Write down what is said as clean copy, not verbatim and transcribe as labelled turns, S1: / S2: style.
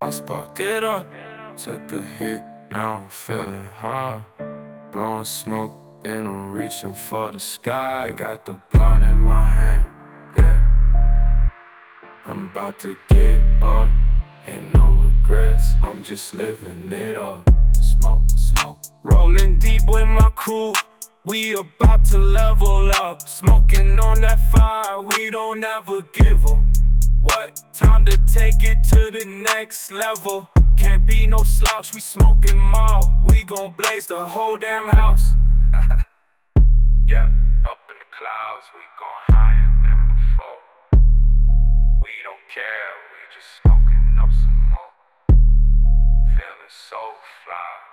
S1: I sparked it up, took a hit, now I'm feeling high. Blowing smoke and I'm reaching for the sky. Got the blunt in my hand, yeah. I'm about to get up, ain't no regrets, I'm just living it up. Smoke, smoke, rolling deep with my crew, we about to level up. Smoking on that fire, we don't ever give up. What? Time to take it to the next level. Can't be no slouch, we smoking mild. We gon' blaze the whole damn house. Yeah, up in the clouds, we gon' higher than before. We don't care, we just smoking up some more. Feeling so fly.